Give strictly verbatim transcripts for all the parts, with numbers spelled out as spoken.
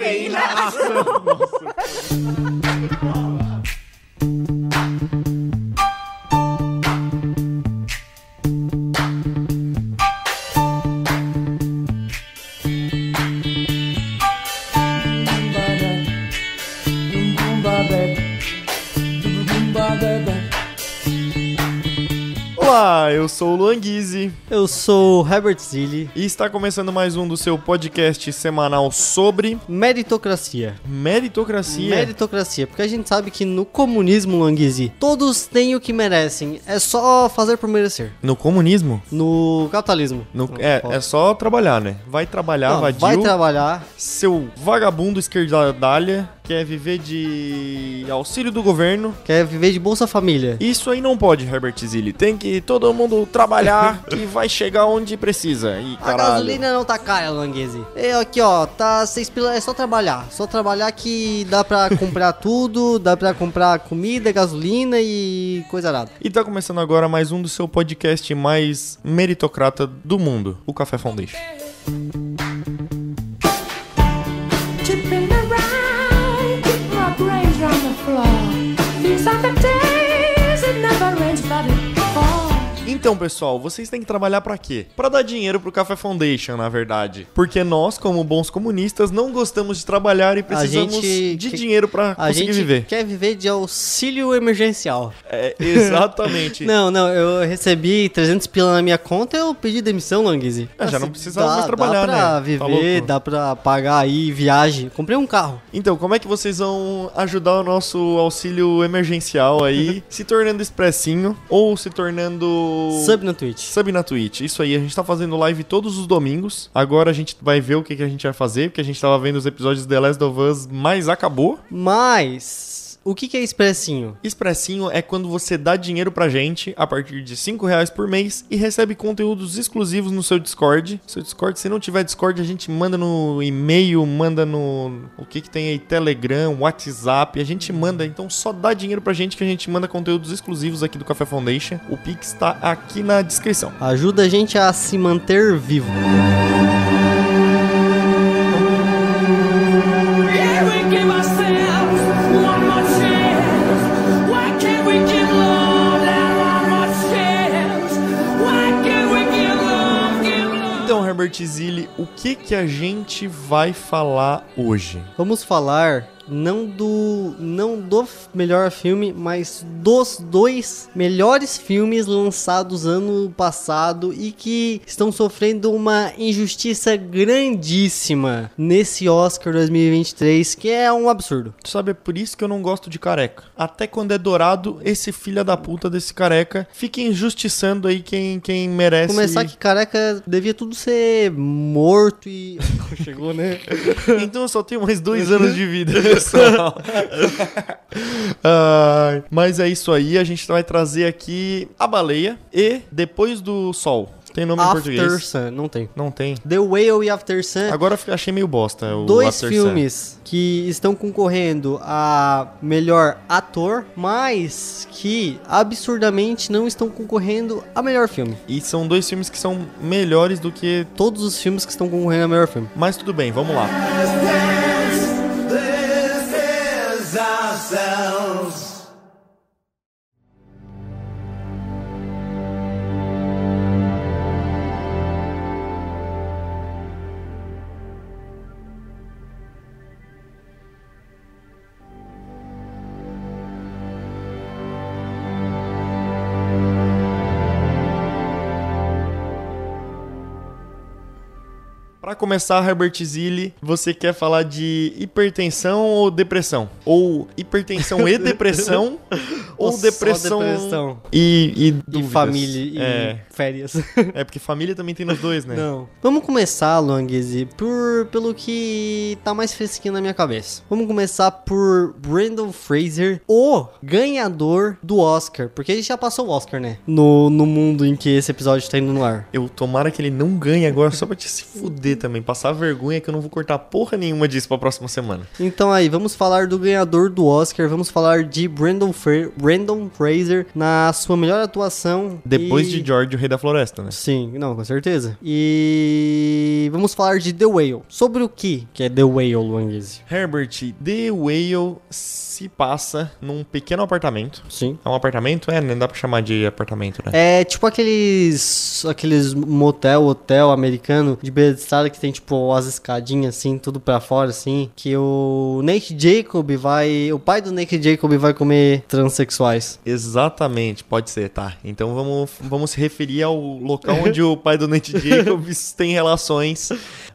cafeína. Olá, eu sou o Luan Guizzi. Eu sou o Herbert Zilli. E está começando mais um do seu podcast semanal sobre... Meritocracia. Meritocracia? Meritocracia, porque a gente sabe que no comunismo, Luan Guizzi, todos têm o que merecem. É só fazer por merecer. No comunismo? No capitalismo. No, é, é só trabalhar, né? Vai trabalhar, Não, vadio. vai trabalhar. Seu vagabundo esquerdalha quer viver de auxílio do governo. Quer viver de Bolsa Família. Isso aí não pode, Herbert Zilli. Tem que todo mundo trabalhar e vai chegar onde precisa. E, a gasolina não tá cara, Luan Guizzi. Eu aqui, ó, tá seis pila, é só trabalhar. Só trabalhar que dá pra comprar tudo, dá pra comprar comida, gasolina e coisa nada. E tá começando agora mais um do seu podcast mais meritocrata do mundo, o Café Foundation. Então, pessoal, vocês têm que trabalhar pra quê? Pra dar dinheiro pro Café Foundation, na verdade. Porque nós, como bons comunistas, não gostamos de trabalhar e precisamos de que... dinheiro pra a conseguir gente viver. Quer viver de auxílio emergencial. É, exatamente. não, não, eu recebi trezentos pila na minha conta e eu pedi demissão, Luan Guizzi. É, já não precisava dá, mais trabalhar, né? Dá pra né? viver, tá dá pra pagar aí viagem. Comprei um carro. Então, como é que vocês vão ajudar o nosso auxílio emergencial aí, se tornando expressinho ou se tornando... Sub na Twitch. Sub na Twitch. Isso aí, a gente tá fazendo live todos os domingos. Agora a gente vai ver o que, que a gente vai fazer, porque a gente tava vendo os episódios de The Last of Us, mas acabou. Mas... o que que é expressinho? Expressinho é quando você dá dinheiro pra gente a partir de cinco reais por mês e recebe conteúdos exclusivos no seu Discord. Seu Discord, se não tiver Discord, a gente manda no e-mail, manda no... o que que tem aí? Telegram, WhatsApp, a gente manda. Então só dá dinheiro pra gente que a gente manda conteúdos exclusivos aqui do Café Foundation. O Pix tá aqui na descrição. Ajuda a gente a se manter vivo. Herbert Zilli, o que que a gente vai falar hoje? Vamos falar não do não do melhor filme, mas dos dois melhores filmes lançados ano passado e que estão sofrendo uma injustiça grandíssima nesse Oscar dois mil e vinte e três, que é um absurdo. Tu sabe, é por isso que eu não gosto de careca. Até quando é dourado, esse filho da puta desse careca fica injustiçando aí quem, quem merece. Começar que careca devia tudo ser morto e... Chegou, né? Então eu só tenho mais dois anos de vida, pessoal. uh, mas é isso aí, a gente vai trazer aqui A Baleia e Depois do Sol. Tem nome After em português? After Sun, não tem. Não tem. The Whale e After Sun. Agora eu achei meio bosta o Dois After filmes Sun. Que estão concorrendo a melhor ator, mas que absurdamente não estão concorrendo a melhor filme. E são dois filmes que são melhores do que todos os filmes que estão concorrendo a melhor filme. Mas tudo bem, vamos lá. This is ourselves. Para começar, Herbert Zilli, você quer falar de hipertensão ou depressão? Ou hipertensão e depressão? ou, ou depressão, depressão e, e dúvidas? E família e é. férias. É, porque família também tem nos dois, né? Não. Vamos começar, Luan Guizzi, por, pelo que tá mais fresquinho na minha cabeça. Vamos começar por Brendan Fraser, o ganhador do Oscar. Porque ele já passou o Oscar, né? No, no mundo em que esse episódio tá indo no ar. Eu tomara que ele não ganhe agora só pra te se fuder, também, passar vergonha que eu não vou cortar porra nenhuma disso pra próxima semana. Então aí, vamos falar do ganhador do Oscar, vamos falar de Brandon, Fra- Brandon Fraser na sua melhor atuação. Depois e... de George, o Rei da Floresta, né? Sim, não, com certeza. E vamos falar de The Whale. Sobre o que que é The Whale, Luanguese? Herbert, The Whale se passa num pequeno apartamento. Sim. É um apartamento? É, não dá pra chamar de apartamento, né? É tipo aqueles aqueles motel, hotel americano de beira de estrada que tem tipo as escadinhas assim, tudo pra fora assim, que o Nate Jacob vai, o pai do Nate Jacob vai comer transexuais. Exatamente, pode ser, tá. Então vamos, vamos se referir ao local onde o pai do Nate Jacobs tem relações,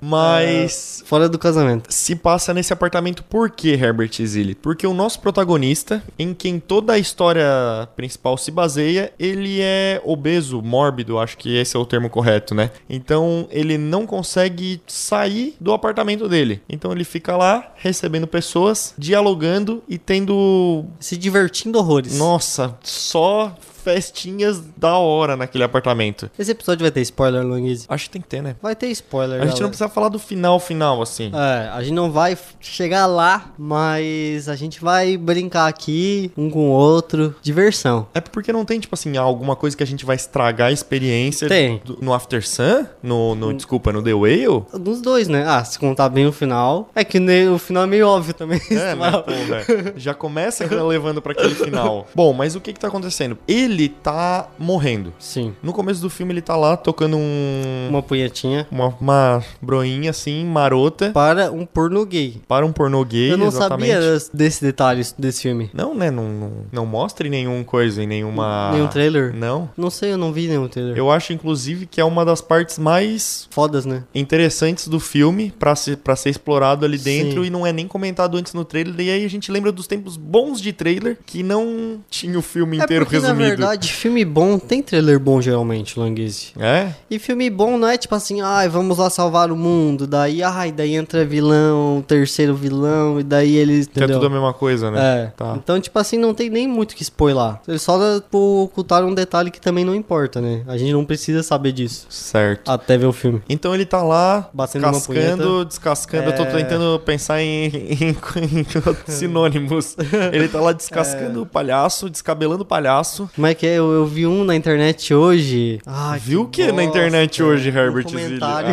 mas... É, fora do casamento. Se passa nesse apartamento por quê, Herbert Zilli? Porque o nosso protagonista, em quem toda a história principal se baseia, ele é obeso, mórbido, acho que esse é o termo correto, né? Então ele não consegue sair do apartamento dele. Então ele fica lá, recebendo pessoas, dialogando e tendo... se divertindo horrores. Nossa, só festinhas da hora naquele apartamento. Esse episódio vai ter spoiler, Luanguese? Acho que tem que ter, né? Vai ter spoiler, A gente galera. não precisa falar do final, final, assim. É, a gente não vai chegar lá, mas a gente vai brincar aqui, um com o outro. Diversão. É porque não tem, tipo assim, alguma coisa que a gente vai estragar a experiência Tem. do- no After Sun? No, no, desculpa, no The Whale? Dos dois, né? Ah, se contar bem o final. É que ne- o final é meio óbvio também. É, né, pô, né? Já começa levando pra aquele final. Bom, mas o que que tá acontecendo? Ele tá morrendo. Sim. No começo do filme ele tá lá tocando um... Uma punhetinha Uma, uma broinha assim, marota, para um pornô gay. para um pornô gay, Eu não exatamente. sabia desse detalhe desse filme. Não, né? Não, não, não mostra em nenhuma coisa, em nenhuma... Nenhum trailer? Não. Não sei, eu não vi nenhum trailer. Eu acho, inclusive, que é uma das partes mais Fodas, né? interessantes do filme pra ser, pra ser explorado ali dentro. Sim. E não é nem comentado antes no trailer. E aí a gente lembra dos tempos bons de trailer que não tinha o filme inteiro é porque, resumido. na verdade, filme bom tem trailer bom geralmente, Languise. É? E filme bom não é tipo assim, ai, vamos lá salvar o mundo, daí, ai, daí entra vilão, terceiro vilão, e daí eles, Que é entendeu? tudo a mesma coisa, né? É, Tá. então, tipo assim, não tem nem muito o que expor lá. Eles só tipo, ocultaram um detalhe que também não importa, né? A gente não precisa saber disso Certo. até ver o filme. Então ele tá lá, Batendo uma cascando, punheta. descascando. Eu tô É. tentando pensar em, em- em sinônimos. Ele tá lá descascando o palhaço, descabelando o palhaço. Como é que é? Eu, eu vi um na internet hoje. Ai, Viu o que na bosta. internet hoje, Herbert Um Zilli? comentário.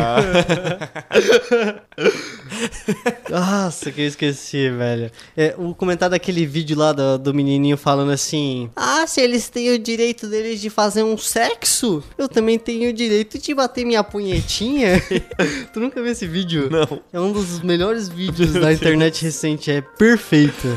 Nossa, que eu esqueci, velho. É, o comentário daquele vídeo lá do, do menininho falando assim: ah, se eles têm o direito deles de fazer um sexo, eu também tenho o direito de bater minha punhetinha. Tu nunca viu esse vídeo? Não. É um dos melhores vídeos da internet recente, é perfeito.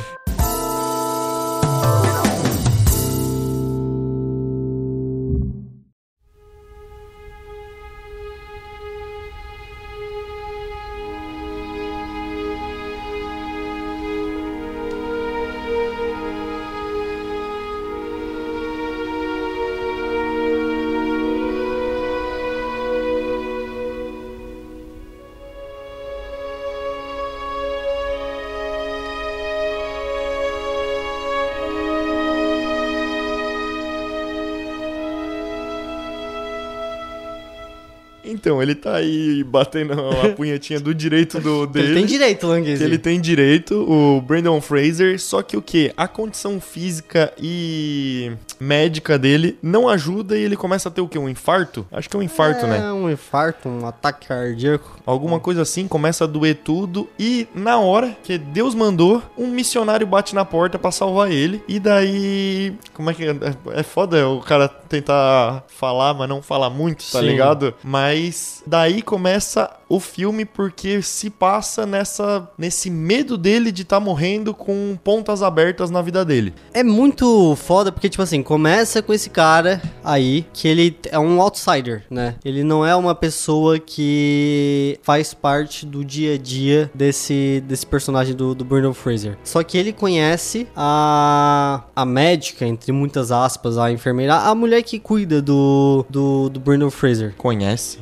Então, ele tá aí batendo a punhetinha do direito do, dele. Ele tem direito, Languese. Que ele tem direito, o Brandon Fraser, só que o que? A condição física e médica dele não ajuda e ele começa a ter o quê? Um infarto? Acho que é um infarto, é, né? É, um infarto, um ataque cardíaco. Alguma coisa assim, começa a doer tudo e na hora que Deus mandou, um missionário bate na porta pra salvar ele e daí... Como é que... É, é foda o cara tentar falar, mas não falar muito, tá Sim. ligado? Mas daí começa o filme porque se passa nessa, nesse medo dele de estar tá morrendo com pontas abertas na vida dele. É muito foda porque, tipo assim, começa com esse cara aí, que ele é um outsider, né? Ele não é uma pessoa que faz parte do dia a dia desse, desse personagem do, do Brandon Fraser. Só que ele conhece a, a médica, entre muitas aspas, a enfermeira, a mulher que cuida do, do, do Brandon Fraser. Conhece?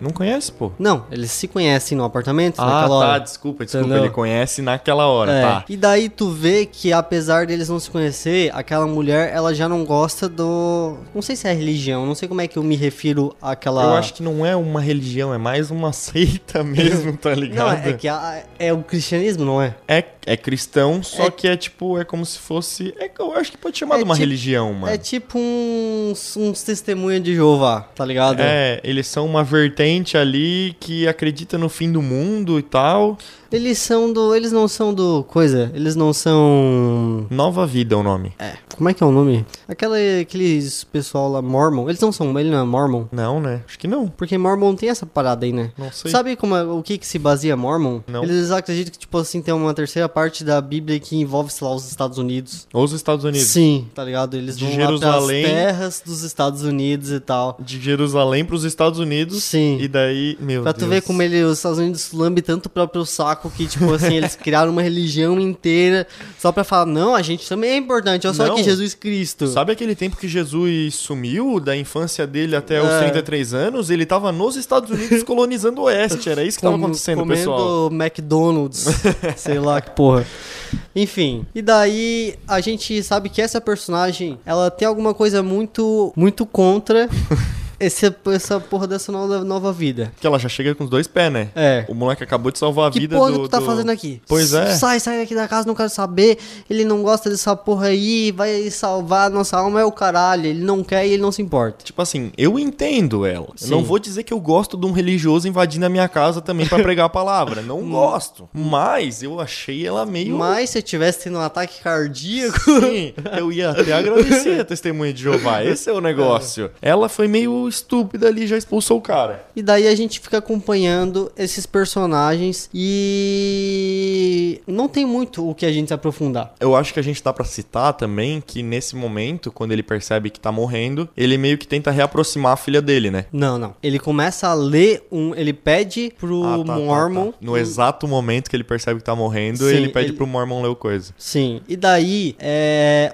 Não conhece, pô. Não, eles se conhecem no apartamento Ah, naquela tá, hora. desculpa, desculpa. Entendeu? Ele conhece naquela hora, É. tá. E daí tu vê que apesar deles não se conhecer, aquela mulher, ela já não gosta do... Não sei se é religião, não sei como é que eu me refiro àquela... Eu acho que não é uma religião, é mais uma seita mesmo, tá Não, ligado? é que a- é o cristianismo, não é? É, é cristão, só É- que é tipo, é como se fosse... É, eu acho que pode chamar É de uma tipo- religião, mano. É tipo uns, uns testemunhas de Jeová, tá ligado? É, eles são uma vertente ali que acredita no fim do mundo e tal. Eles são do... Eles não são do... Coisa, eles não são... Nova Vida é o nome. É, como é que é o nome? Aquela, aqueles pessoal lá, Mormon, eles não são... Ele não é Mormon? Não, né? Acho que não. Porque Mormon tem essa parada aí, né? Não sei. Sabe como é- o que que se baseia Mormon? Não. Eles acreditam que, tipo assim, tem uma terceira parte da Bíblia que envolve, sei lá, os Estados Unidos. Ou os Estados Unidos. Sim, tá ligado? Eles De vão Jerusalém. lá pras terras dos Estados Unidos e tal. De Jerusalém pros Estados Unidos. Sim. E daí, meu Pra Deus. tu ver como ele, os Estados Unidos lambe tanto o próprio saco que, tipo assim, eles criaram uma religião inteira só pra falar, não, a gente também é importante, olha só Não. aqui Jesus Cristo. Sabe aquele tempo que Jesus sumiu da infância dele até os É. trinta e três anos? Ele tava nos Estados Unidos colonizando o Oeste. Era isso que tava Com- acontecendo, comendo pessoal. McDonald's, sei lá que porra. Enfim, e daí a gente sabe que essa personagem, ela tem alguma coisa muito, muito contra esse, essa porra dessa nova, nova vida. Que ela já chega com os dois pés, né? É. O moleque acabou de salvar a Que vida porra do... que tu tá do- fazendo aqui? Pois é. Sai, sai daqui da casa, não quero saber. Ele não gosta dessa porra aí, vai salvar a nossa alma, é o caralho. Ele não quer e ele não se importa. Tipo assim, eu entendo ela. Eu Sim. não vou dizer que eu gosto de um religioso invadindo a minha casa também pra pregar a palavra. Não gosto. Mas eu achei ela meio... Mas se eu tivesse tendo um ataque cardíaco... Sim, eu ia até agradecer a testemunha de Jeová. Esse é o negócio. Ela foi meio estúpida ali, já expulsou o cara. E daí a gente fica acompanhando esses personagens e não tem muito o que a gente se aprofundar. Eu acho que a gente dá pra citar também que nesse momento, quando ele percebe que tá morrendo, ele meio que tenta reaproximar a filha dele, né? Não, não. Ele começa a ler um... Ele pede pro Ah, tá, tá, Mormon... tá. No exato momento que ele percebe que tá morrendo, Sim, ele pede ele- pro Mormon ler o coisa. Sim, e daí é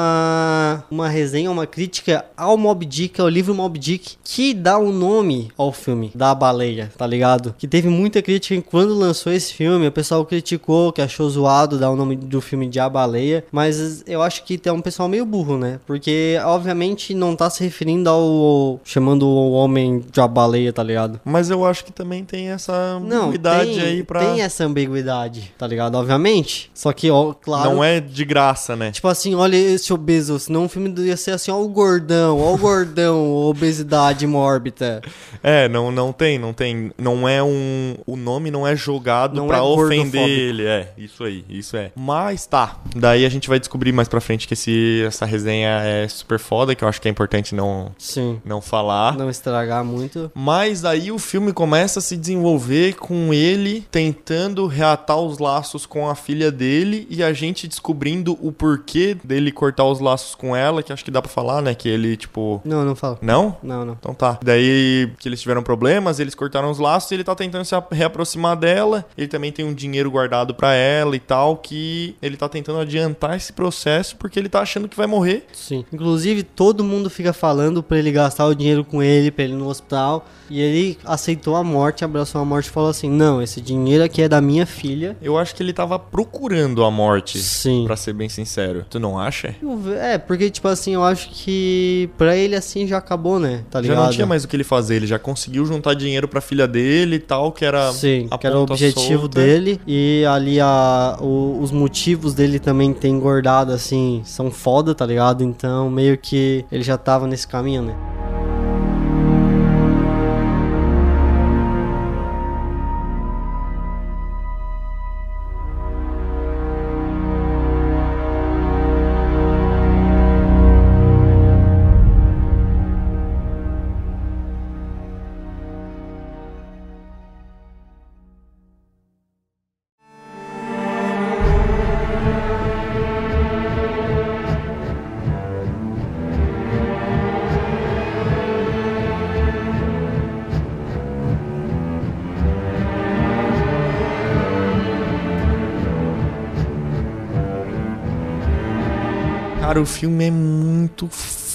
uma, uma resenha, uma crítica ao Moby Dick, ao livro Moby Dick, que dá o nome ao filme da baleia, tá ligado? Que teve muita crítica quando lançou esse filme, o pessoal criticou, que achou zoado dar o nome do filme de A Baleia, mas eu acho que tem um pessoal meio burro, né? Porque obviamente não tá se referindo ao, chamando o homem de A Baleia, tá ligado? Mas eu acho que também tem essa Não, ambiguidade tem, aí pra... tem essa ambiguidade, tá ligado? Obviamente. Só que, ó, claro... Não é de graça, né? Tipo assim, olha esse obeso, senão o filme ia ser assim, ó o gordão, ó o gordão, obesidade mórbida. É, não, não tem, não tem. Não é um. O nome não é jogado Não pra é ofender gordofóbico. ele. É, isso aí, isso é. Mas tá. Daí a gente vai descobrir mais pra frente que esse, essa resenha é super foda, que eu acho que é importante não, Sim, não falar. não estragar muito. Mas aí o filme começa a se desenvolver com ele tentando reatar os laços com a filha dele e a gente descobrindo o porquê dele cortar os laços com ela, que acho que dá pra falar, né? Que ele, tipo. Não, não fala. Não? Não, não. Então tá. Daí que eles tiveram problemas, eles cortaram os laços e ele tá tentando se reaproximar dela. Ele também tem um dinheiro guardado pra ela e tal, que ele tá tentando adiantar esse processo porque ele tá achando que vai morrer. Sim. Inclusive, todo mundo fica falando pra ele gastar o dinheiro com ele, pra ele ir no hospital. E ele aceitou a morte, abraçou a morte e falou assim: não, esse dinheiro aqui é da minha filha. Eu acho que ele tava procurando a morte, Sim. pra ser bem sincero. Tu não acha? É, porque, tipo assim, eu acho que pra ele assim já acabou, né? Tá ligado? Já não tinha mais o que ele fazer, ele já conseguiu juntar dinheiro pra filha dele e tal, que era Sim, a que era o ponta objetivo solta. dele. E ali a, o- os motivos dele também ter engordado, assim, são foda, tá ligado? Então, meio que ele já tava nesse caminho, né? Cara, o filme é muito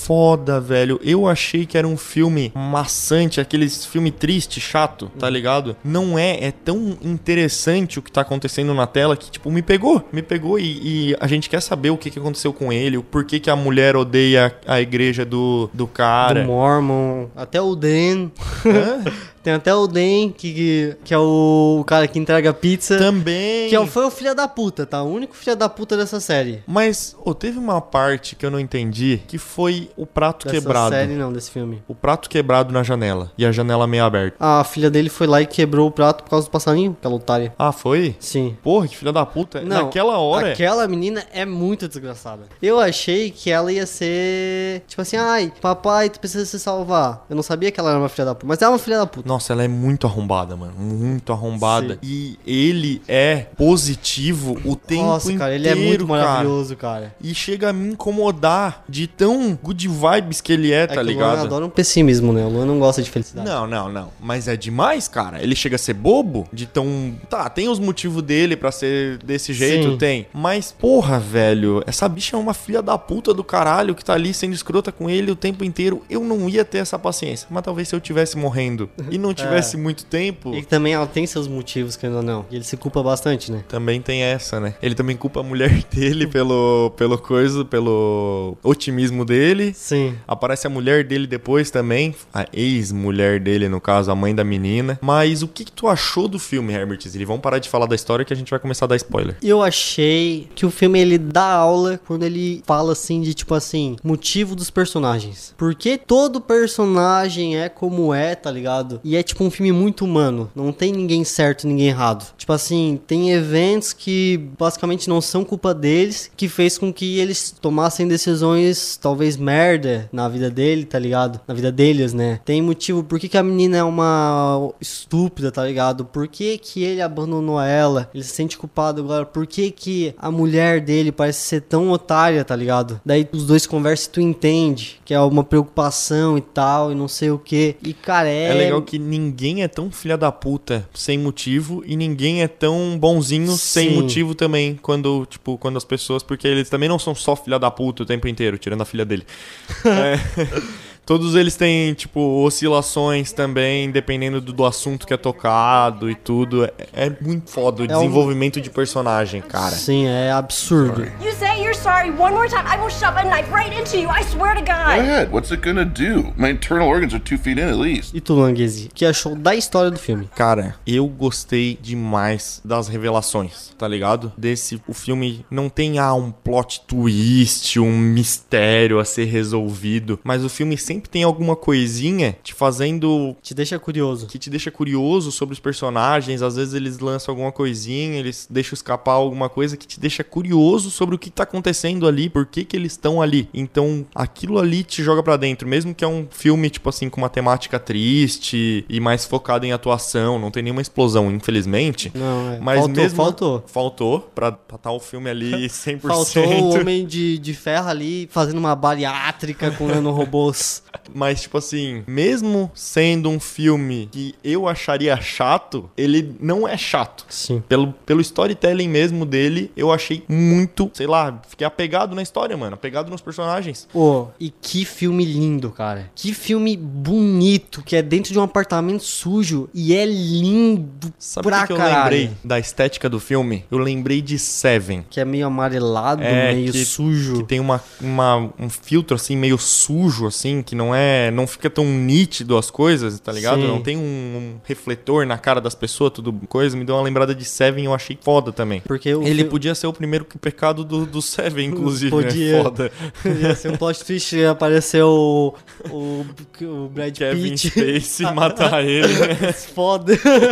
foda, velho. Eu achei que era um filme maçante, aqueles filme triste, chato, tá ligado? Não é, é tão interessante o que tá acontecendo na tela que, tipo, me pegou. Me pegou e, e a gente quer saber o que, que aconteceu com ele, o porquê que a mulher odeia a igreja do, do cara. Do Mormon, até o Dan. Hã? Tem até o Dan, que, que é o cara que entrega pizza. Também. Que é o- foi o filho da puta, tá? O único filho da puta dessa série. Mas, oh, teve uma parte que eu não entendi, que foi o prato Dessa quebrado. série não, desse filme. O prato quebrado na janela. E a janela meio aberta. A filha dele foi lá e quebrou o prato por causa do passarinho, aquela otária. Ah, foi? Sim. Porra, que filha da puta. Não, Naquela hora... aquela menina é muito desgraçada. Eu achei que ela ia ser... Tipo assim, ai, papai, tu precisa se salvar. Eu não sabia que ela era uma filha da puta, mas ela é uma filha da puta. Nossa, ela é muito arrombada, mano. Muito arrombada. Sim. E ele é positivo o tempo Nossa, inteiro, cara, ele é muito cara. maravilhoso, cara. E chega a me incomodar de tão good vibes que ele é, É tá que o Luan ligado? adora um pessimismo, né? O Luan não gosta de felicidade. Não, não, não. Mas é demais, cara. Ele chega a ser bobo de tão... Tá, tem os motivos dele pra ser desse jeito, Sim. tem. Mas, porra, velho, essa bicha é uma filha da puta do caralho que tá ali sendo escrota com ele o tempo inteiro. Eu não ia ter essa paciência. Mas talvez se eu tivesse morrendo e não tivesse muito tempo... E também ela tem seus motivos, querendo ou não. E ele se culpa bastante, né? Também tem essa, né? Ele também culpa a mulher dele pelo, pelo coisa, pelo otimismo dele. Sim. Aparece a mulher dele depois também. A ex-mulher dele, no caso, a mãe da menina. Mas o que, que tu achou do filme, Herbert Zilli? Vamos parar de falar da história que a gente vai começar a dar spoiler. Eu achei que o filme, ele dá aula quando ele fala, assim, de, tipo assim, motivo dos personagens. Porque todo personagem é como é, tá ligado? E é, tipo, um filme muito humano. Não tem ninguém certo e ninguém errado. Tipo assim, tem eventos que basicamente não são culpa deles, que fez com que eles tomassem decisões, talvez merda, na vida dele, tá ligado? Na vida deles, né? Tem motivo, por que que a menina é uma estúpida, tá ligado? Por que que ele abandonou ela? Ele se sente culpado agora. Por que que a mulher dele parece ser tão otária, tá ligado? Daí os dois conversam e tu entende que é uma preocupação e tal, e não sei o que. E, cara, é... É legal que ninguém é tão filha da puta sem motivo e ninguém é tão bonzinho Sim. sem motivo também quando, tipo, quando as pessoas... Porque eles também não são só filha da puta o tempo inteiro, tirando a filha dele. É... Todos eles têm, tipo, oscilações também, dependendo do, do assunto que é tocado e tudo. É, é muito foda o É desenvolvimento de personagem, cara. Sim, é absurdo. You say you're sorry one more time, I will shove a knife right into you. I swear to Go God. ahead. What's it gonna do? My internal organs are two feet in at least. E tu, Languese, o que achou da história do filme? Cara, eu gostei demais das revelações, tá ligado? Desse, o filme não tem, ah, um plot twist, um mistério a ser resolvido, mas o filme sempre tem alguma coisinha te fazendo... Te deixa curioso. que te deixa curioso sobre os personagens. Às vezes eles lançam alguma coisinha, eles deixam escapar alguma coisa que te deixa curioso sobre o que tá acontecendo ali, por que que eles estão ali. Então, aquilo ali te joga pra dentro, mesmo que é um filme, tipo assim, com uma temática triste e mais focado em atuação, não tem nenhuma explosão, infelizmente. Não, é. Mas faltou, mesmo... faltou. Faltou, pra estar o filme ali cem por cento. Faltou o Homem de, de Ferro ali fazendo uma bariátrica com nanorobôs. Mas, tipo assim, mesmo sendo um filme que eu acharia chato, ele não é chato. Sim. Pelo, pelo storytelling mesmo dele, eu achei muito, sei lá, fiquei apegado na história, mano. Apegado nos personagens. Pô, e que filme lindo, cara. Que filme bonito, que é dentro de um apartamento sujo e é lindo Sabe o pra que, que eu caralho. lembrei da estética do filme? Eu lembrei de Seven. Que é meio amarelado, É, meio que- sujo. Que tem uma, uma- um filtro, assim, meio sujo, assim, que não é... Não fica tão nítido as coisas, tá ligado? Sim. Não tem um, um refletor na cara das pessoas, tudo coisa. Me deu uma lembrada de Seven, eu achei foda também. Porque o Ele fi- podia ser o primeiro pecado do, do Seven, inclusive, Podia. né? Foda. Ia ser um plot twist e apareceu o, o, o Brad Kevin Pitt. Spacey matar ele, né? Foda.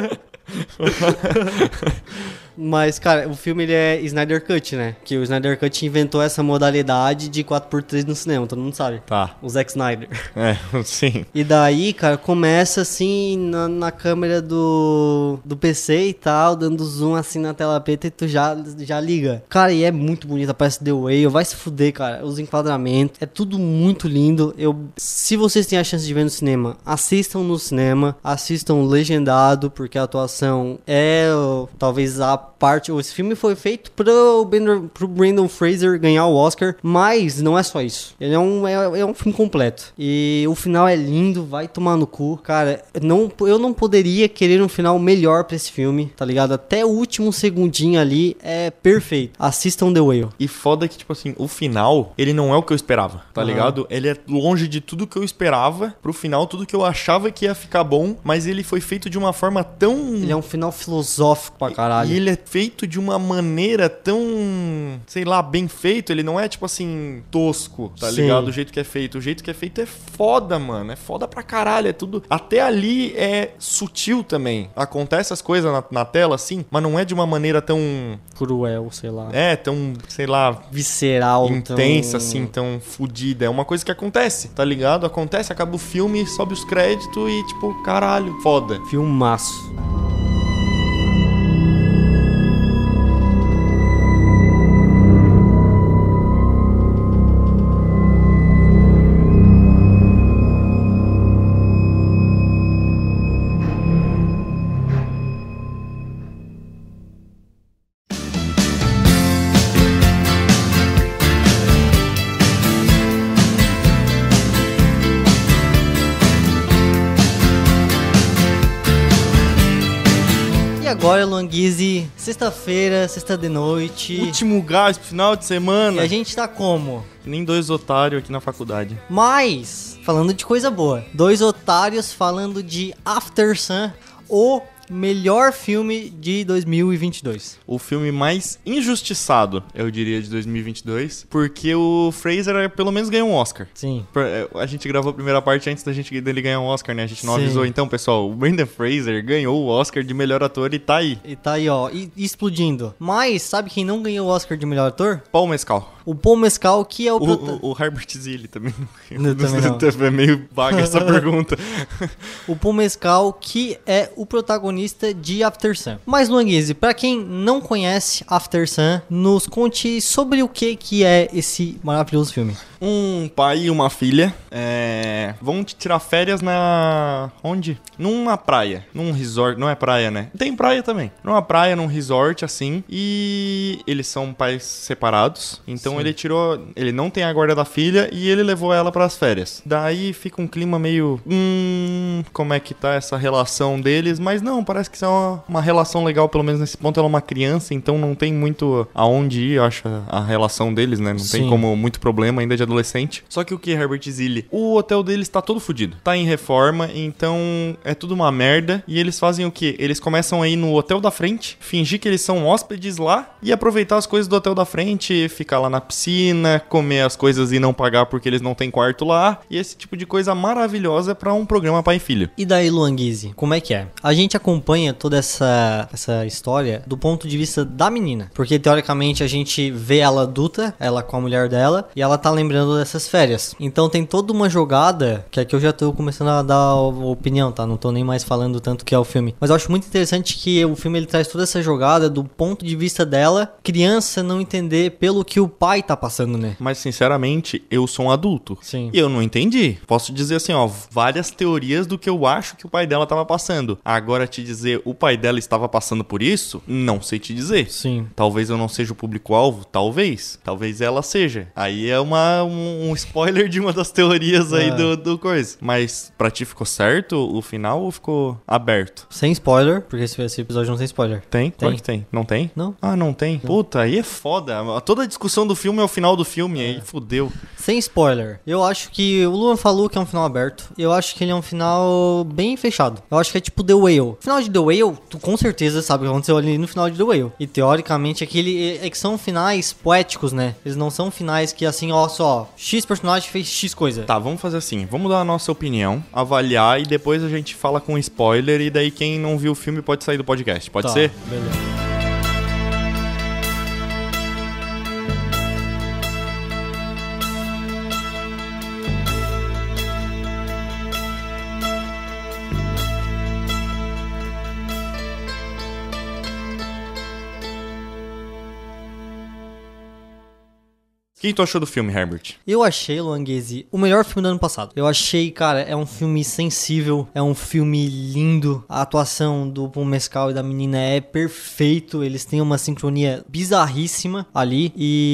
Mas, cara, o filme ele é Snyder Cut, né? Que o Snyder Cut inventou essa modalidade de quatro por três no cinema, todo mundo sabe. Tá. O Zack Snyder. É, sim. E daí, cara, começa assim na, na câmera do, do P C e tal, dando zoom assim na tela preta e tu já, já liga. Cara, e é muito bonito, aparece The Whale, vai se fuder, cara. Os enquadramentos, é tudo muito lindo. Eu, se vocês têm a chance de ver no cinema, assistam no cinema, assistam legendado, porque a atuação é ó, talvez a parte... Esse filme foi feito pro, Brandon- pro Brandon Fraser ganhar o Oscar, mas não é só isso. Ele é um, é, é um filme completo. E o final é lindo, vai tomar no cu. Cara, não, eu não poderia querer um final melhor pra esse filme, tá ligado? Até o último segundinho ali é perfeito. Assistam The Whale. E foda que, tipo assim, o final, ele não é o que eu esperava, tá Aham. ligado? Ele é longe de tudo que eu esperava. Pro final, tudo que eu achava que ia ficar bom, mas ele foi feito de uma forma tão... Ele é um final filosófico pra caralho. E ele é feito de uma maneira tão, sei lá, bem feito. Ele não é, tipo assim, tosco, tá Sim. ligado? O jeito que é feito. O jeito que é feito é foda, mano. É foda pra caralho. É tudo... Até ali é sutil também. Acontece as coisas na, na tela, assim, mas não é de uma maneira tão... Cruel, sei lá. É, tão, sei lá... Visceral. intensa, tão... assim, tão fodida. É uma coisa que acontece, tá ligado? Acontece, acaba o filme, sobe os créditos e, tipo, caralho, foda. Filmaço. E agora, Luanguise, sexta-feira, sexta de noite. Último gás pro final de E semana. a gente tá como? Nem dois otários aqui na faculdade. Mas, falando de coisa boa, dois otários falando de After Sun, o melhor filme de dois mil e vinte e dois. O filme mais injustiçado, eu diria, de dois mil e vinte e dois, porque o Fraser pelo menos ganhou um Oscar. Sim. A gente gravou a primeira parte antes da gente dele ganhar um Oscar, né? A gente não Sim. avisou. Então, pessoal, o Brendan Fraser ganhou o Oscar de melhor ator e tá aí. E tá aí, ó, e, e explodindo. Mas, sabe quem não ganhou o Oscar de melhor ator? Paul Mescal. O Paul Mescal, que é o... O, prota- o, o Herbert Zilli também. Não, também não. É meio vaga essa pergunta. O Paul Mescal, que é o protagonista de After Sun. Mas, Luanguise, pra quem não conhece After Sun, nos conte sobre o que, que é esse maravilhoso filme. Um pai e uma filha é, vão tirar férias na... Onde? Numa praia. Num resort. Não é praia, né? Tem praia também. Numa praia, num resort, assim. E eles são pais separados. Então Sim. ele tirou... Ele não tem a guarda da filha e ele levou ela pras férias. Daí fica um clima meio... Hum... Como é que tá essa relação deles? Mas não, parece que é uma, uma relação legal. Pelo menos nesse ponto ela é uma criança. Então não tem muito aonde ir, eu acho, a relação deles, né? Não Sim. tem como muito problema ainda de adolescente. Só que o que, Herbert Zilli? O hotel deles tá todo fodido. Tá em reforma, então é tudo uma merda. E eles fazem o quê? Eles começam a ir no hotel da frente, fingir que eles são hóspedes lá e aproveitar as coisas do hotel da frente, ficar lá na piscina, comer as coisas e não pagar porque eles não têm quarto lá. E esse tipo de coisa maravilhosa pra um programa pai e filho. E daí, Luanguise, como é que é? A gente acompanha toda essa, essa história do ponto de vista da menina. Porque, teoricamente, a gente vê ela adulta, ela com a mulher dela, e ela tá lembrando dessas férias. Então tem toda uma jogada, que aqui eu já tô começando a dar opinião, tá? Não tô nem mais falando tanto que é o filme. Mas eu acho muito interessante que o filme ele traz toda essa jogada do ponto de vista dela, criança não entender pelo que o pai tá passando, né? Mas, sinceramente, eu sou um adulto. Sim. E eu não entendi. Posso dizer assim, ó, várias teorias do que eu acho que o pai dela tava passando. Agora, te dizer, o pai dela estava passando por isso? Não sei te dizer. Sim. Talvez eu não seja o público-alvo, talvez. Talvez ela seja. Aí é uma, um, um spoiler de uma das teorias aí É. do, do coisa. Mas pra ti ficou certo o final ou ficou aberto? Sem spoiler, porque esse, esse episódio não tem spoiler. Tem? Claro Tem. que tem. Não tem? Não. Ah, não tem? Puta, aí é foda. Toda a discussão do filme é o final do filme. É. Aí fudeu. Sem spoiler. Eu acho que o Luan falou que é um final aberto. Eu acho que ele é um final bem fechado. Eu acho que é tipo The Whale. O final de The Whale, tu com certeza sabe o que aconteceu ali no final de The Whale. E teoricamente aquele é que são finais poéticos, né? Eles não são finais que assim, ó, só X personagem fez X coisa. Tá, vamos fazer assim. Vamos dar a nossa opinião, avaliar e depois a gente fala com spoiler. E daí quem não viu o filme pode sair do podcast. Pode Tá, ser? Beleza. que tu achou do filme, Herbert? Eu achei, Luanguese, o melhor filme do ano passado. Eu achei, cara, é um filme sensível, é um filme lindo. A atuação do Paul Mescal e da menina é perfeito. Eles têm uma sincronia bizarríssima ali.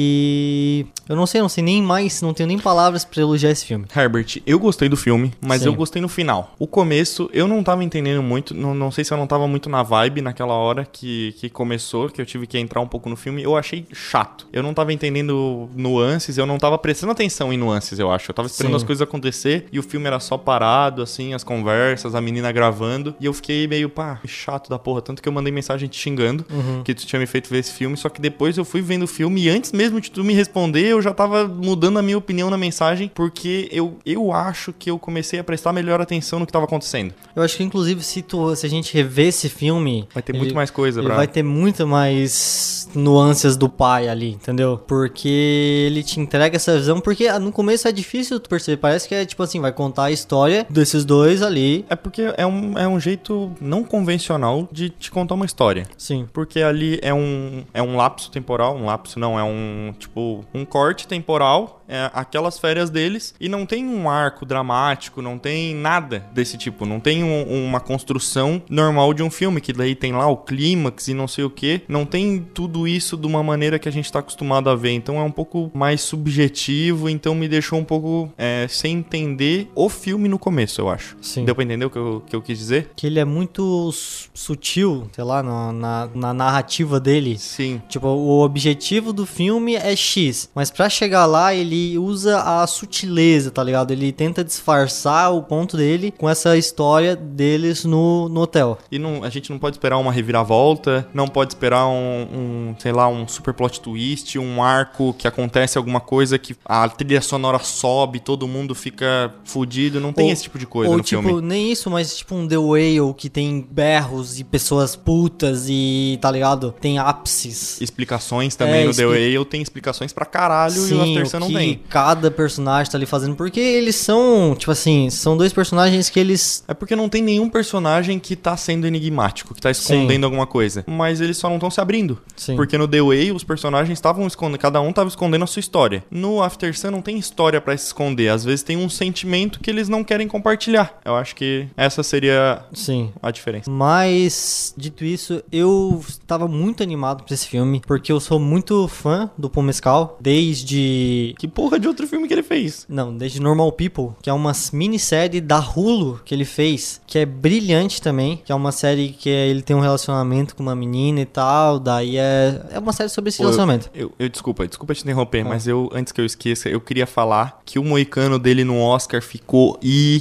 E eu não sei, não sei nem mais, não tenho nem palavras pra elogiar esse filme. Herbert, eu gostei do filme, mas Sim. eu gostei no final. O começo, eu não tava entendendo muito, não, não sei se eu não tava muito na vibe naquela hora que, que começou, que eu tive que entrar um pouco no filme. Eu achei chato. Eu não tava entendendo nuances, eu não tava prestando atenção em nuances, eu acho. Eu tava esperando Sim. as coisas acontecer e o filme era só parado, assim, as conversas, a menina gravando. E eu fiquei meio, pá, que chato da porra. Tanto que eu mandei mensagem te xingando, Uhum. que tu tinha me feito ver esse filme. Só que depois eu fui vendo o filme e antes mesmo de tu me responder, eu já tava mudando a minha opinião na mensagem, porque eu, eu acho que eu comecei a prestar melhor atenção no que tava acontecendo. Eu acho que, inclusive, se, tu, se a gente rever esse filme... Vai ter ele- muito mais coisa, Ele pra... vai ter muito mais nuances do pai ali, entendeu? Porque ele te entrega essa visão, porque ah, no começo é difícil tu perceber, parece que é tipo assim, vai contar a história desses dois ali. É porque é um, é um jeito não convencional de te contar uma história. Sim. Porque ali é um, é um lapso temporal, um lapso não, é um, tipo, um corte temporal, é aquelas férias deles, e não tem um arco dramático, não tem nada desse tipo, não tem um- uma construção normal de um filme, que daí tem lá o clímax e não sei o que, não tem tudo isso de uma maneira que a gente tá acostumado a ver, então é um pouco mais subjetivo, então me deixou um pouco é, sem entender o filme no começo, eu acho. Sim. Deu pra entender o que eu, que eu quis dizer? Que ele é muito su- sutil, sei lá, na, na, na narrativa dele. Sim. Tipo, o objetivo do filme é X, mas pra chegar lá ele usa a sutileza, tá ligado? Ele tenta disfarçar o ponto dele com essa história deles no, no hotel. E não, a gente não pode esperar uma reviravolta, não pode esperar um, um, sei lá, um super plot twist, um arco que acontece alguma coisa que a trilha sonora sobe, todo mundo fica fudido, não tem Ou- esse tipo de coisa Ou no tipo, filme. nem isso, mas tipo um The Whale que tem berros e pessoas putas e, tá ligado? Tem ápices. Explicações também É, no The expli- Whale, tem explicações pra caralho e o Sim, After o Sun não que tem. cada personagem tá ali fazendo. Porque eles são, tipo assim, são dois personagens que eles... É porque não tem nenhum personagem que tá sendo enigmático, que tá escondendo alguma coisa. Mas eles só não estão se abrindo. Sim. Porque no The Way os personagens estavam escondendo, cada um tava escondendo a sua história. No After Sun não tem história pra se esconder, às vezes tem um sentimento que eles não querem compartilhar. Eu acho que essa seria Sim. a diferença. Mas, dito isso, eu estava muito animado pra esse filme, porque eu sou muito fã do Paul Mescal, desde... Que porra de outro filme que ele fez? Não, desde Normal People, que é uma minissérie da Hulu que ele fez, que é brilhante também, que é uma série que é- ele tem um relacionamento com uma menina e tal, daí é, é uma série sobre esse Pô, eu- relacionamento. Eu, eu, desculpa, desculpa te interromper, Ah. mas eu, antes que eu esqueça, eu queria falar que o moicano dele no Oscar ficou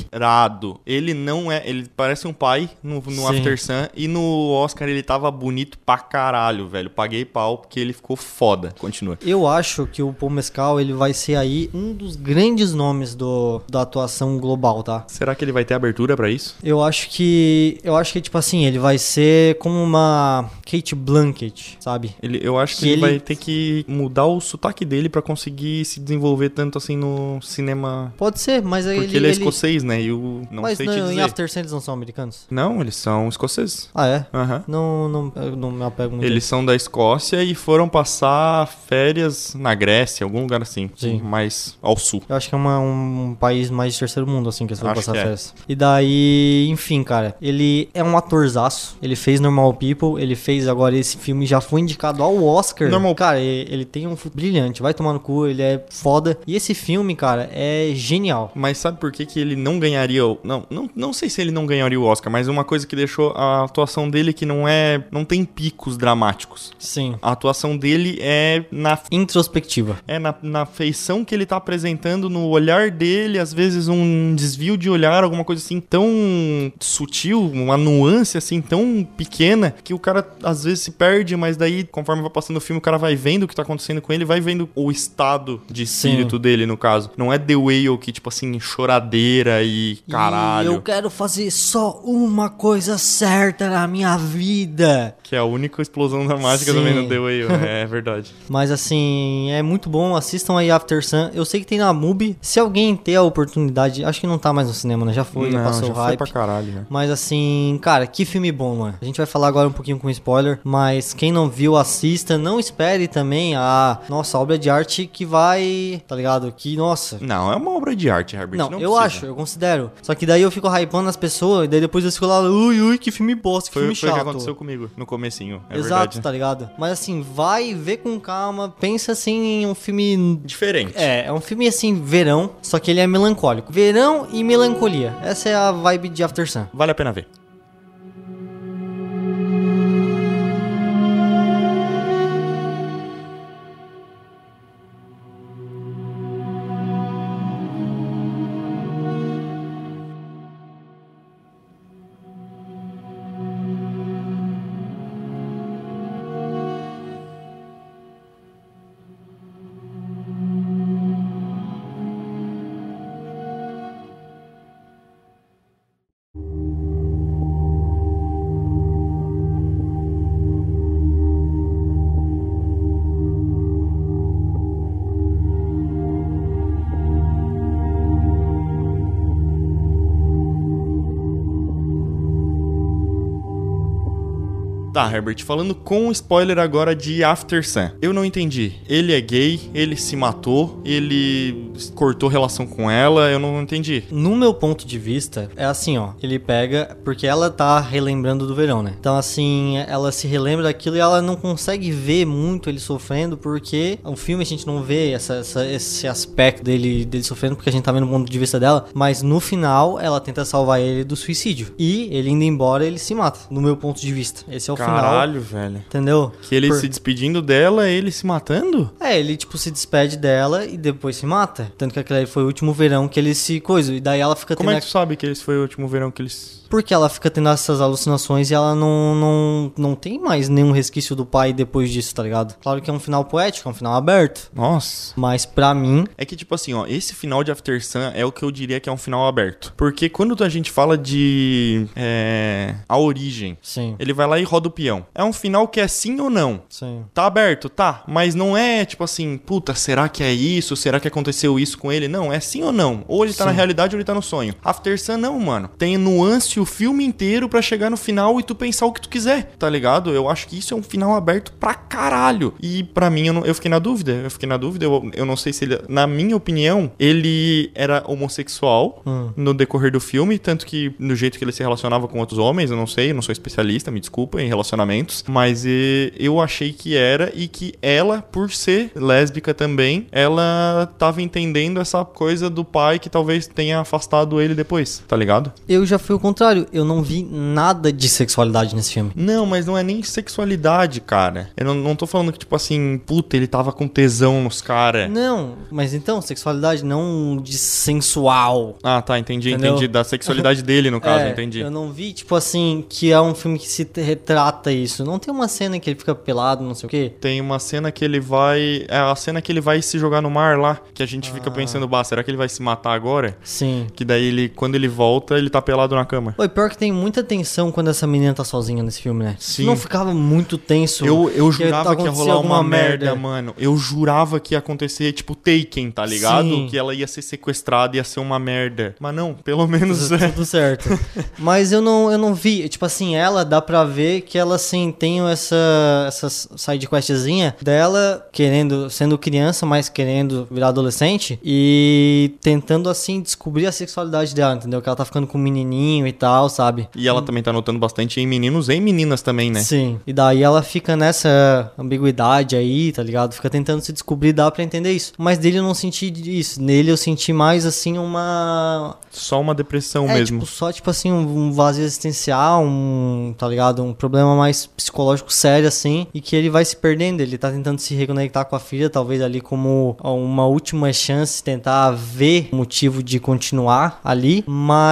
irado. Ele não é, ele parece um pai no, no Sim. After Sun e no Oscar ele tava bonito pra caralho, velho. Paguei pau porque ele ficou foda. Continua. Eu acho que o Paul Mescal, ele vai ser aí um dos grandes nomes do, da atuação global, tá? Será que ele vai ter abertura pra isso? Eu acho que, eu acho que, tipo assim, ele vai ser como uma Kate Blanchett, sabe? Ele, eu acho que, Que ele, ele- vai ter que mudar o sotaque dele pra conseguir se desenvolver tanto assim no cinema. Pode ser, mas aí Porque ele, é escocês, né? E eu não Mas sei não, te em dizer. After Sun eles não são americanos? Não, eles são escoceses. Ah, é? Aham. Não, não, eu não me apego muito. Eles são da Escócia e foram passar férias na Grécia, algum lugar assim. Sim. Mais ao sul. Eu acho que é uma- um país mais de terceiro mundo, assim, que eles vão Acho passar que é. férias. E daí, enfim, cara, ele é um atorzaço. Ele fez Normal People, ele fez agora esse filme, já foi indicado ao Oscar. Normal- Cara, ele, ele tem um futuro brilhante, vai tomar no cu, ele é foda. E esse filme, cara, é genial. Mas sabe por que, que ele não ganharia o... Não, não, não sei se ele não ganharia o Oscar, mas uma coisa que deixou a atuação dele que não é... Não tem picos dramáticos. Sim. A atuação dele é na... Introspectiva. É na, na feição que ele tá apresentando, no olhar dele, às vezes um desvio de olhar, alguma coisa assim tão sutil, uma nuance assim tão pequena, que o cara às vezes se perde, mas daí, conforme vai passando o filme, o cara vai vendo o que tá acontecendo com ele, vai vendo o estado de espírito Sim. dele, no caso. Não é The Whale que, tipo assim, choradeira e caralho. E eu quero fazer só uma coisa certa na minha vida. Que é a única explosão dramática Sim. também no The Whale, é verdade. Mas assim, é muito bom. Assistam aí After After Sun. Eu sei que tem na Mubi. Se alguém ter a oportunidade, acho que não tá mais no cinema, né? Já foi, já Não, passou já o foi hype. pra caralho, né? Mas assim, cara, que filme bom, mano. A gente vai falar agora um pouquinho com spoiler, mas quem não viu, assista. Não espere também a nossa obra de arte que vai, tá ligado? Que, nossa... Não, é uma obra de arte, Herbert. Não, não eu precisa. acho, eu considero. Só que daí eu fico hypando as pessoas, e daí depois eu fico lá, ui, ui, que filme bosta, que Foi, filme foi o chato. que aconteceu comigo no comecinho, é Exato, verdade. tá ligado? Mas assim, vai ver com calma, pensa assim em um filme... Diferente. É, é um filme assim, verão, só que ele é melancólico. Verão e melancolia. Essa é a vibe de After Sun. Vale a pena ver. Tá, Herbert, falando com spoiler agora de After Sun. Eu não entendi. Ele é gay, ele se matou, ele cortou relação com ela, eu não entendi. No meu ponto de vista, é assim, ó. Ele pega, porque ela tá relembrando do verão, né? Então, assim, ela se relembra daquilo e ela não consegue ver muito ele sofrendo, porque o filme a gente não vê essa, essa, esse aspecto dele, dele sofrendo, porque a gente tá vendo o ponto de vista dela. Mas no final, ela tenta salvar ele do suicídio. E ele indo embora, ele se mata, no meu ponto de vista. Esse é o Caralho, final. velho. Entendeu? Que ele Por... se despedindo dela, ele se matando? É, ele, tipo, se despede dela e depois se mata. Tanto que aquele aí foi o último verão que ele se coisa. E daí ela fica Como tendo... é que tu sabe que esse foi o último verão que eles... Porque ela fica tendo essas alucinações e ela não, não, não tem mais nenhum resquício do pai depois disso, tá ligado? Claro que é um final poético, é um final aberto. Nossa. Mas pra mim... É que, tipo assim, ó, esse final de After Sun é o que eu diria que é um final aberto. Porque quando a gente fala de... É... A origem. Sim. Ele vai lá e roda o peão. É um final que é sim ou não. Sim. Tá aberto, tá. Mas não é, tipo assim, puta, será que é isso? Será que aconteceu isso com ele? Não, é sim ou não. Ou ele tá Sim. na realidade ou ele tá no sonho. After Sun não, mano. Tem nuance o filme inteiro pra chegar no final e tu pensar o que tu quiser, tá ligado? Eu acho que isso é um final aberto pra caralho. E pra mim, eu, não, eu fiquei na dúvida. Eu fiquei na dúvida. Eu, eu não sei se ele... Na minha opinião, ele era homossexual Hum. no decorrer do filme. Tanto que no jeito que ele se relacionava com outros homens, eu não sei. Eu não sou especialista, me desculpa, em relacionamentos. Mas e, eu achei que era e que ela, por ser lésbica também, ela tava entendendo essa coisa do pai que talvez tenha afastado ele depois, tá ligado? Eu já fui o contrário. Eu não vi nada de sexualidade nesse filme. Não, mas não é nem sexualidade, cara. Eu não, não tô falando que, tipo assim, puta, ele tava com tesão nos caras. Não, mas então, sexualidade não de sensual. Ah, tá, entendi, Entendeu? entendi. Da sexualidade dele, no caso, É, entendi. Eu não vi, tipo assim, que é um filme que se te- retrata isso. Não tem uma cena que ele fica pelado, não sei o quê. Tem uma cena que ele vai... É a cena que ele vai se jogar no mar lá, que a gente Ah. fica pensando, bah, será que ele vai se matar agora? Sim. Que daí, ele, quando ele volta, ele tá pelado na cama. Oi, pior que tem muita tensão quando essa menina tá sozinha nesse filme, né? Sim. Não ficava muito tenso. Eu, eu que jurava que ia acontecia rolar uma alguma merda, mano. Eu jurava que ia acontecer, tipo, Taken, tá ligado? Sim. Que ela ia ser sequestrada, ia ser uma merda. Mas não, pelo menos é. Tudo certo. Mas eu não, eu não vi. Tipo assim, ela dá pra ver que ela, assim, tem essa, essa sidequestzinha dela querendo, sendo criança, mas querendo virar adolescente e tentando, assim, descobrir a sexualidade dela, entendeu? Que ela tá ficando com um menininho e tal, sabe? E ela também tá notando bastante em meninos e em meninas também, né? Sim. E daí ela fica nessa ambiguidade aí, tá ligado? Fica tentando se descobrir, dá pra entender isso. Mas dele eu não senti isso. Nele eu senti mais, assim, uma... Só uma depressão É, mesmo. tipo, só, tipo assim, um, um vazio existencial, um, tá ligado? Um problema mais psicológico sério, assim, e que ele vai se perdendo. Ele tá tentando se reconectar com a filha, talvez ali como uma última chance, tentar ver o motivo de continuar ali,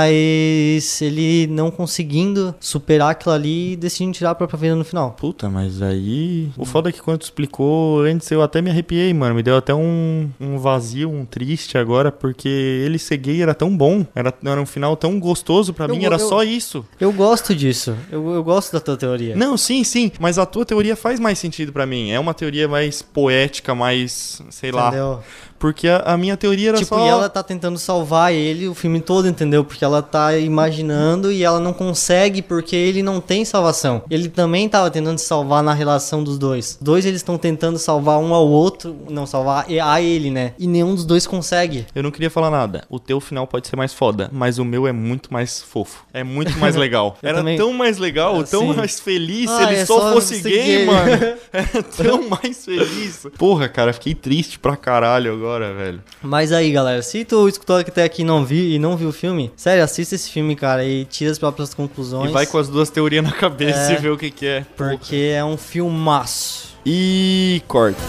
mas ele não conseguindo superar aquilo ali e decidindo tirar a própria vida no final. Puta, mas aí... O foda é que quando tu explicou antes, eu até me arrepiei, mano. Me deu até um, um vazio, um triste agora, porque ele ser gay era tão bom. Era, era um final tão gostoso pra Eu mim, go- era eu- só isso. Eu gosto disso. Eu, eu gosto da tua teoria. teoria. Não, sim, sim, mas a tua teoria faz mais sentido pra mim. É uma teoria mais poética, mais, sei lá. Entendeu? Porque a, a minha teoria era Tipo, só... e ela tá tentando salvar ele o filme todo, entendeu? Porque ela tá imaginando e ela não consegue porque ele não tem salvação. Ele também tava tentando se salvar na relação dos dois. Os dois eles estão tentando salvar um ao outro, não, salvar a ele, né? E nenhum dos dois consegue. Eu não queria falar nada. O teu final pode ser mais foda, mas o meu é muito mais fofo. É muito mais legal. Eu Era também- tão mais legal, tão Sim. mais feliz se Ah, ele é só só fosse ser gay, gay. mano. Era tão mais feliz. Porra, cara, fiquei triste pra caralho agora, velho. Mas aí, galera, se tu escutou até aqui e não viu e não viu o filme, sério, assista esse filme, cara, e tira as próprias conclusões. E vai com as duas teorias na cabeça É. e vê o que que é. Porque é um filmaço. E corta.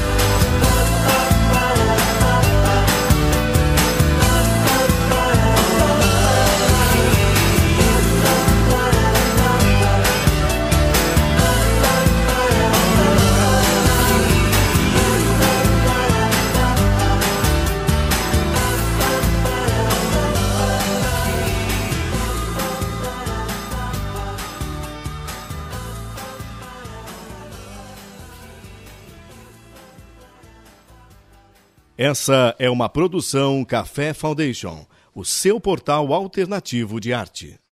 Essa é uma produção Café Foundation, o seu portal alternativo de arte.